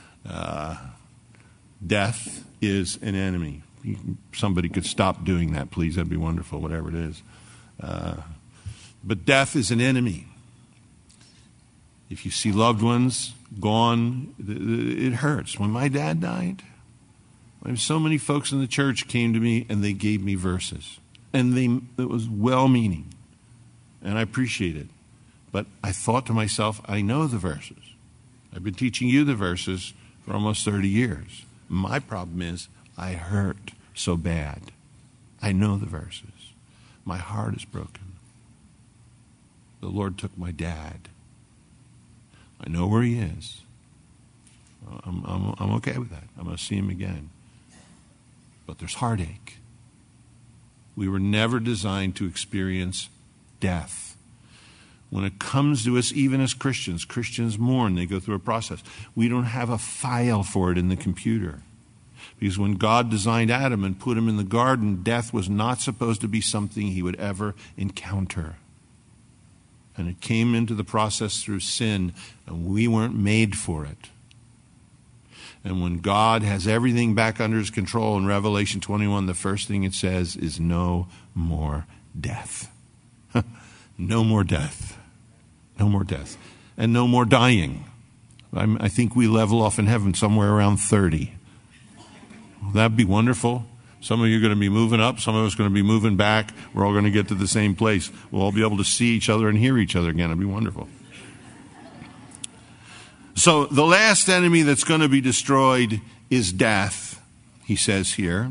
Death is an enemy. Somebody could stop doing that, please. That'd be wonderful, whatever it is. But death is an enemy. If you see loved ones gone, it hurts. When my dad died, so many folks in the church came to me and they gave me verses. And it was well-meaning. And I appreciate it. But I thought to myself, I know the verses. I've been teaching you the verses for almost 30 years. My problem is I hurt so bad. I know the verses. My heart is broken. The Lord took my dad. I know where he is. I'm okay with that. I'm going to see him again. But there's heartache. We were never designed to experience death. When it comes to us, even as Christians, Christians mourn. They go through a process. We don't have a file for it in the computer. Because when God designed Adam and put him in the garden, death was not supposed to be something he would ever encounter. And it came into the process through sin, and we weren't made for it. And when God has everything back under his control in Revelation 21, the first thing it says is no more death. No more death. No more death. And no more dying. I think we level off in heaven somewhere around 30. Well, that'd be wonderful. Some of you are going to be moving up. Some of us are going to be moving back. We're all going to get to the same place. We'll all be able to see each other and hear each other again. It'd be wonderful. So the last enemy that's going to be destroyed is death, he says here.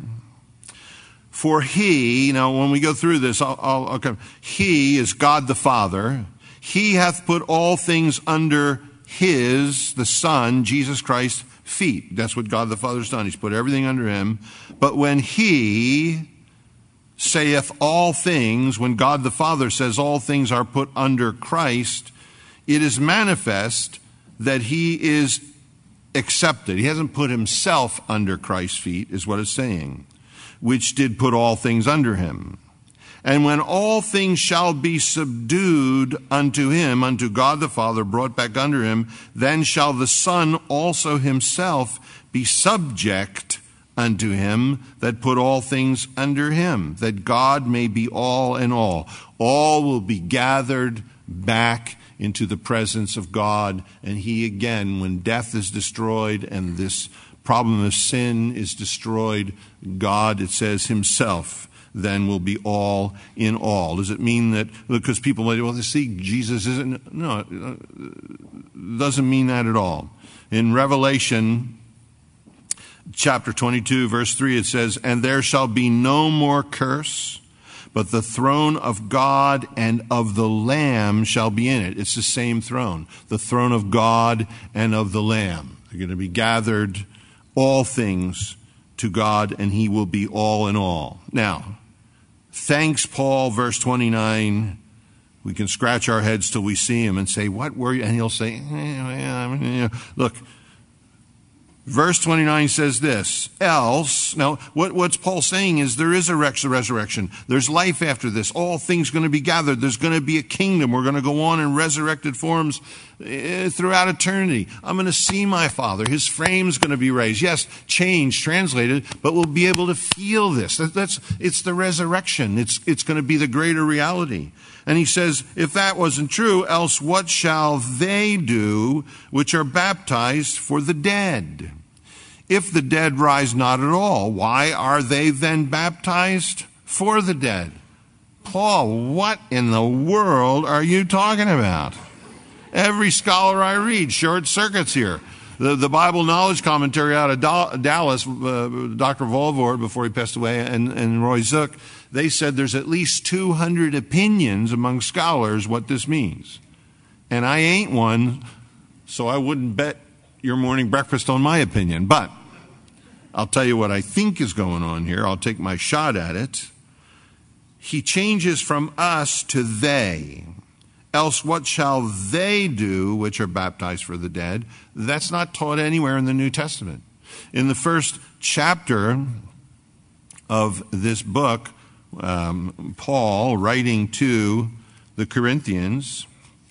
For he, now when we go through this, I'll come. He is God the Father. He hath put all things under his, the Son, Jesus Christ, feet. That's what God the Father's done. He's put everything under him. But when he saith all things, when God the Father says all things are put under Christ, it is manifest that he is accepted. He hasn't put himself under Christ's feet, is what it's saying, which did put all things under him. And when all things shall be subdued unto him, unto God the Father, brought back under him, then shall the Son also himself be subject unto him that put all things under him, that God may be all in all. All will be gathered back into the presence of God, and he again, when death is destroyed and this problem of sin is destroyed, God, it says, himself then will be all in all. Does it mean that, because people might, well, see, Jesus isn't, no, it doesn't mean that at all. In Revelation chapter 22, verse 3, it says, and there shall be no more curse, but the throne of God and of the Lamb shall be in it. It's the same throne, the throne of God and of the Lamb. They're going to be gathered, all things, to God, and he will be all in all. Now, thanks, Paul, verse 29. We can scratch our heads till we see him and say, what were you? And he'll say, look, verse 29 says this, else, now what's Paul saying is there is a resurrection. There's life after this. All things going to be gathered. There's going to be a kingdom. We're going to go on in resurrected forms throughout eternity. I'm going to see my Father. His frame's going to be raised. Yes, changed, translated, but we'll be able to feel this. It's the resurrection. It's going to be the greater reality. And he says, if that wasn't true, else what shall they do which are baptized for the dead? If the dead rise not at all, why are they then baptized for the dead? Paul, what in the world are you talking about? Every scholar I read short circuits here. The Bible Knowledge Commentary out of Dallas, Dr. Volvord, before he passed away, and Roy Zook, they said there's at least 200 opinions among scholars what this means. And I ain't one, so I wouldn't bet your morning breakfast on my opinion. But I'll tell you what I think is going on here. I'll take my shot at it. He changes from us to they. Else what shall they do which are baptized for the dead? That's not taught anywhere in the New Testament. In the first chapter of this book, Paul, writing to the Corinthians,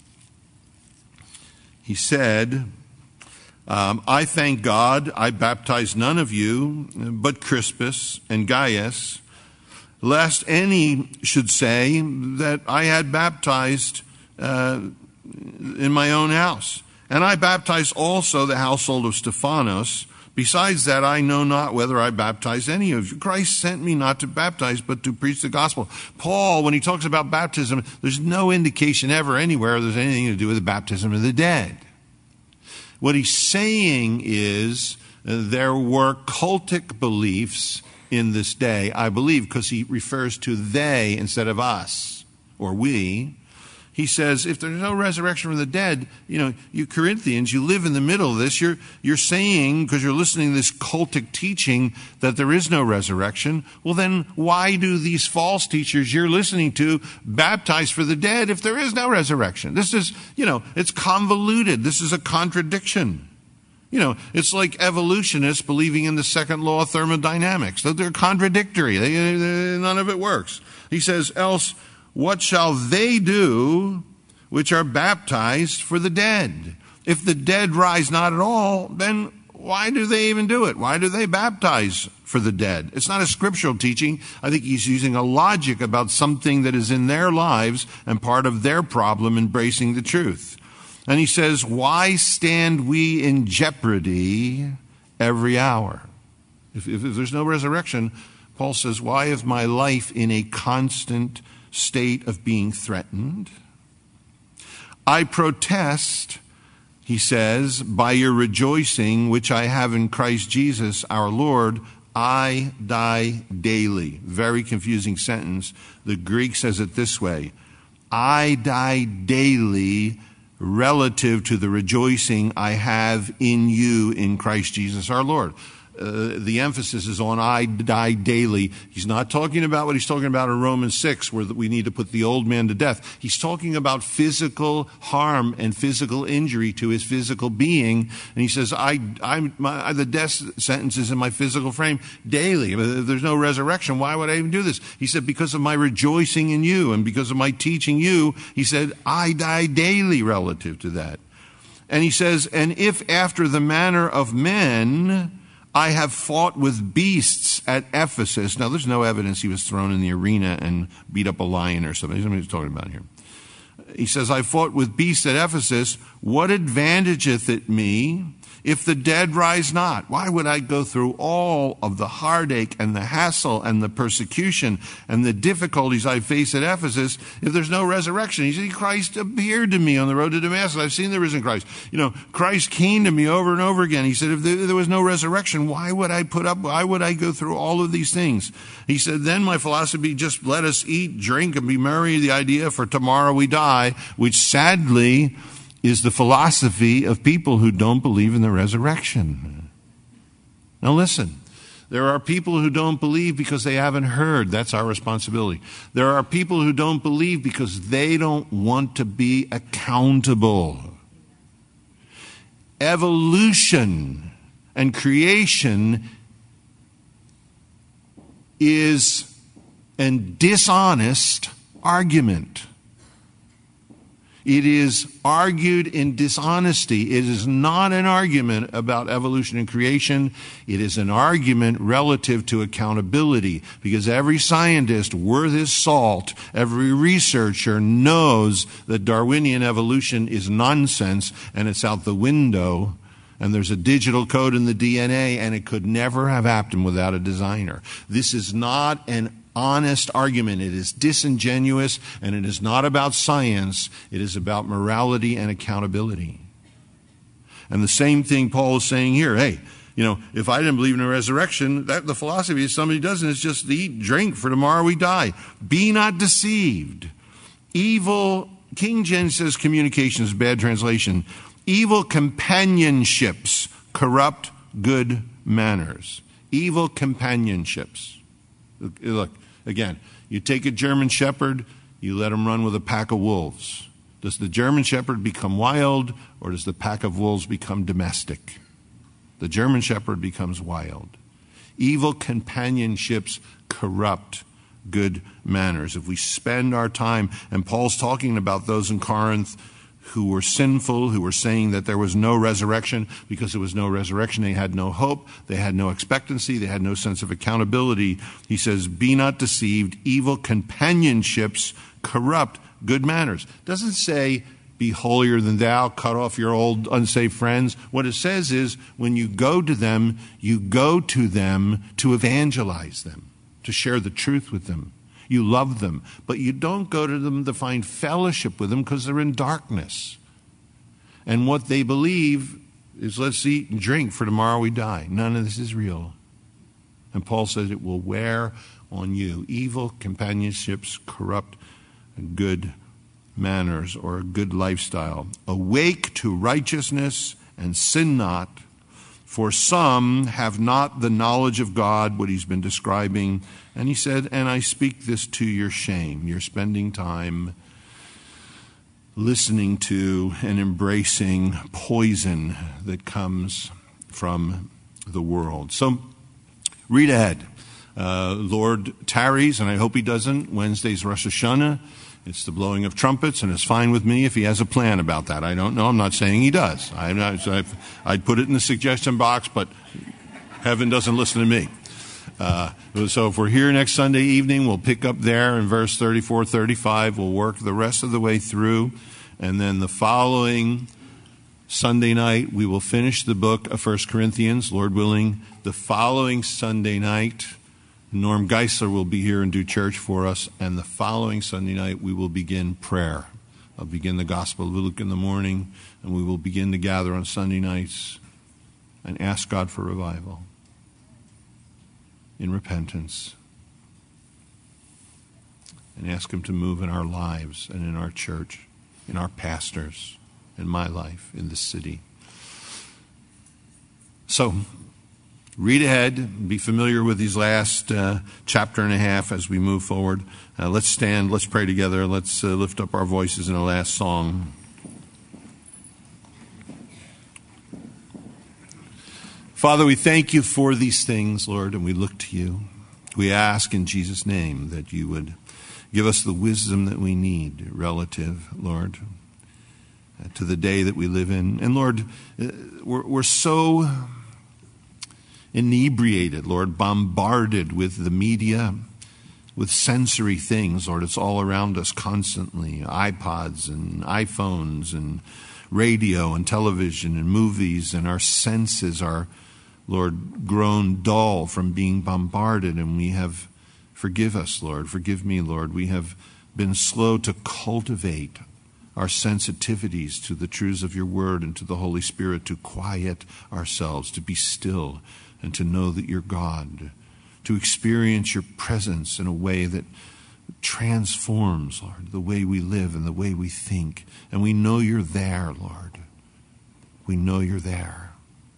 he said, I thank God I baptized none of you but Crispus and Gaius, lest any should say that I had baptized in my own house. And I baptized also the household of Stephanos, Besides that, I know not whether I baptize any of you. Christ sent me not to baptize, but to preach the gospel. Paul, when he talks about baptism, there's no indication ever anywhere there's anything to do with the baptism of the dead. What he's saying is there were cultic beliefs in this day, I believe, because he refers to they instead of us or we. He says, if there's no resurrection from the dead, you Corinthians, you live in the middle of this. You're saying, because you're listening to this cultic teaching, that there is no resurrection. Well, then why do these false teachers you're listening to baptize for the dead if there is no resurrection? This is, it's convoluted. This is a contradiction. It's like evolutionists believing in the second law of thermodynamics. They're contradictory. None of it works. He says, else, what shall they do which are baptized for the dead? If the dead rise not at all, then why do they even do it? Why do they baptize for the dead? It's not a scriptural teaching. I think he's using a logic about something that is in their lives and part of their problem embracing the truth. And he says, why stand we in jeopardy every hour? If there's no resurrection, Paul says, why is my life in a constant state of being threatened? I protest, he says, by your rejoicing, which I have in Christ Jesus our Lord, I die daily. Very confusing sentence. The Greek says it this way: I die daily relative to the rejoicing I have in you in Christ Jesus our Lord. The emphasis is on I die daily. He's not talking about what he's talking about in Romans 6, where we need to put the old man to death. He's talking about physical harm and physical injury to his physical being. And he says, the death sentence is in my physical frame daily. If there's no resurrection, why would I even do this? He said, because of my rejoicing in you and because of my teaching you, he said, I die daily relative to that. And he says, and if after the manner of men I have fought with beasts at Ephesus. Now, there's no evidence he was thrown in the arena and beat up a lion or something. That's what he's talking about here. He says, I fought with beasts at Ephesus. What advantageth it me if the dead rise not? Why would I go through all of the heartache and the hassle and the persecution and the difficulties I face at Ephesus if there's no resurrection? He said, Christ appeared to me on the road to Damascus. I've seen the risen Christ. Christ came to me over and over again. He said, if there was no resurrection, why would I go through all of these things? He said, then my philosophy, just let us eat, drink, and be merry, the idea for tomorrow we die, which sadly is the philosophy of people who don't believe in the resurrection. Now listen, there are people who don't believe because they haven't heard. That's our responsibility. There are people who don't believe because they don't want to be accountable. Evolution and creation is a dishonest argument. It is argued in dishonesty. It is not an argument about evolution and creation. It is an argument relative to accountability, because every scientist worth his salt, every researcher knows that Darwinian evolution is nonsense and it's out the window, and there's a digital code in the DNA, and it could never have happened without a designer. This is not an honest argument. It is disingenuous, and it is not about science. It is about morality and accountability. And the same thing Paul is saying here. Hey, if I didn't believe in a resurrection, the philosophy is somebody doesn't, it's just eat, drink, for tomorrow we die. Be not deceived. Evil, King James says communication is a bad translation. Evil companionships corrupt good manners. Evil companionships. Look, again, you take a German shepherd, you let him run with a pack of wolves. Does the German shepherd become wild, or does the pack of wolves become domestic? The German shepherd becomes wild. Evil companionships corrupt good manners. If we spend our time, and Paul's talking about those in Corinth who were sinful, who were saying that there was no resurrection. Because there was no resurrection, they had no hope, they had no expectancy, they had no sense of accountability. He says, be not deceived, evil companionships corrupt good manners. It doesn't say be holier than thou, cut off your old unsaved friends. What it says is when you go to them to evangelize them, to share the truth with them. You love them, but you don't go to them to find fellowship with them because they're in darkness. And what they believe is let's eat and drink for tomorrow we die. None of this is real. And Paul says it will wear on you. Evil companionships corrupt good manners or a good lifestyle. Awake to righteousness and sin not. For some have not the knowledge of God, what he's been describing. And he said, and I speak this to your shame. You're spending time listening to and embracing poison that comes from the world. So read ahead. Lord tarries, and I hope he doesn't. Wednesday's Rosh Hashanah. It's the blowing of trumpets, and it's fine with me if he has a plan about that. I don't know. I'm not saying he does. I'd put it in the suggestion box, but heaven doesn't listen to me. So if we're here next Sunday evening, we'll pick up there in verse 34, 35. We'll work the rest of the way through, and then the following Sunday night, we will finish the book of 1 Corinthians, Lord willing. The following Sunday night, Norm Geisler will be here and do church for us, and the following Sunday night we will begin prayer. I'll begin the Gospel of Luke in the morning, and we will begin to gather on Sunday nights and ask God for revival in repentance, and ask him to move in our lives and in our church, in our pastors, in my life, in the city. So, read ahead, be familiar with these last chapter and a half as we move forward. Let's stand, let's pray together, let's lift up our voices in a last song. Father, we thank you for these things, Lord, and we look to you. We ask in Jesus' name that you would give us the wisdom that we need relative, Lord, to the day that we live in. And Lord, we're so inebriated, Lord, bombarded with the media, with sensory things, Lord. It's all around us constantly. iPods and iPhones and radio and television and movies, and our senses are, Lord, grown dull from being bombarded, and we have, forgive us, Lord, forgive me, Lord, we have been slow to cultivate our sensitivities to the truths of your word and to the Holy Spirit, to quiet ourselves, to be still, and to know that you're God, to experience your presence in a way that transforms, Lord, the way we live and the way we think. And we know you're there, Lord. We know you're there.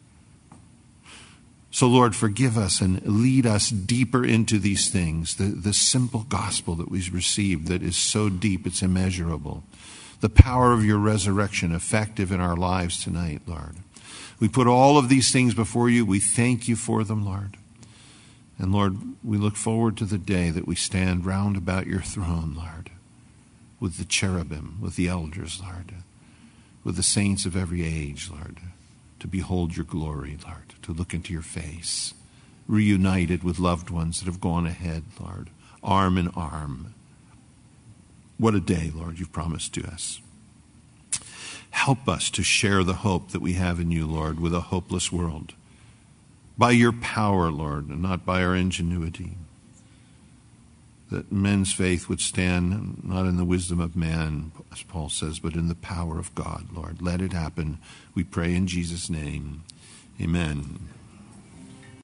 So, Lord, forgive us and lead us deeper into these things, the simple gospel that we've received that is so deep it's immeasurable. The power of your resurrection effective in our lives tonight, Lord. We put all of these things before you. We thank you for them, Lord. And Lord, we look forward to the day that we stand round about your throne, Lord, with the cherubim, with the elders, Lord, with the saints of every age, Lord, to behold your glory, Lord, to look into your face, reunited with loved ones that have gone ahead, Lord, arm in arm. What a day, Lord, you've promised to us. Help us to share the hope that we have in you, Lord, with a hopeless world. By your power, Lord, and not by our ingenuity. That men's faith would stand not in the wisdom of man, as Paul says, but in the power of God, Lord. Let it happen, we pray in Jesus' name. Amen.